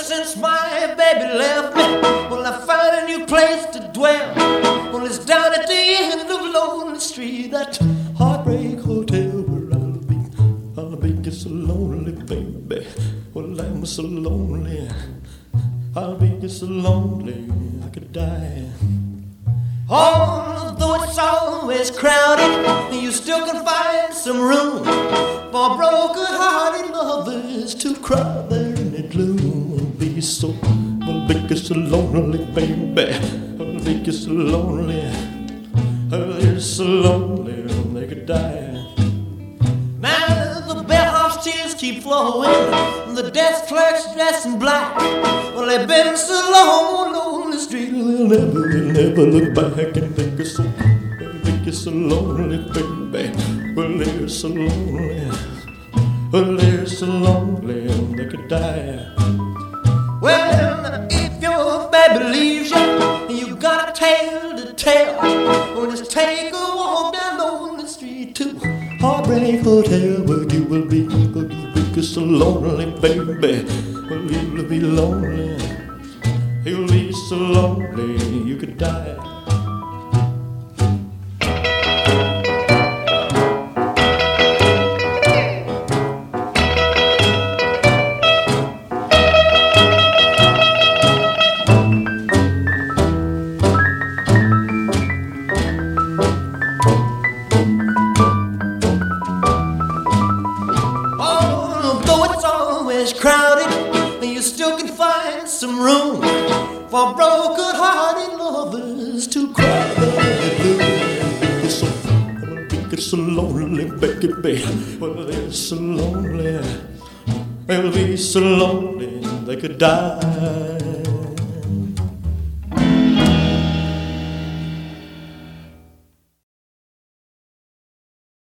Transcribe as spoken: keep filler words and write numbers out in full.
since my baby left me, well, I found a new place to dwell. Well, it's down at the end of Lonely Street, that Heartbreak Hotel where I'll be. I'll be just so lonely, baby. Well, I'm so lonely. I'll be just so lonely I could die. Although it's always crowded, you still can find some room for broken-hearted lovers to cry there in the gloom. Be so, I'll be just so lonely, baby. I'll be just so lonely. I'll be just so lonely they could die. Now the bellhop's tears keep flowing, the desk clerk's dressed in black. Well, they've been so long on the street, they'll never, they'll never look back and think it's so, they'll think it's so lonely, baby. Well, they're so lonely, well, they're so lonely they could die. Well, if your baby leaves you, you got a tale to tell. Well, just take a walk down on the street to Heartbreak Hotel, where you will be, where you will be so lonely, baby. Well, you'll be lonely, you'll be so lonely you could die. Crowded, you still can find some room for broken-hearted lovers to cry. So, they're so lonely, baby. Well, they're so lonely. They'll be so lonely they could die.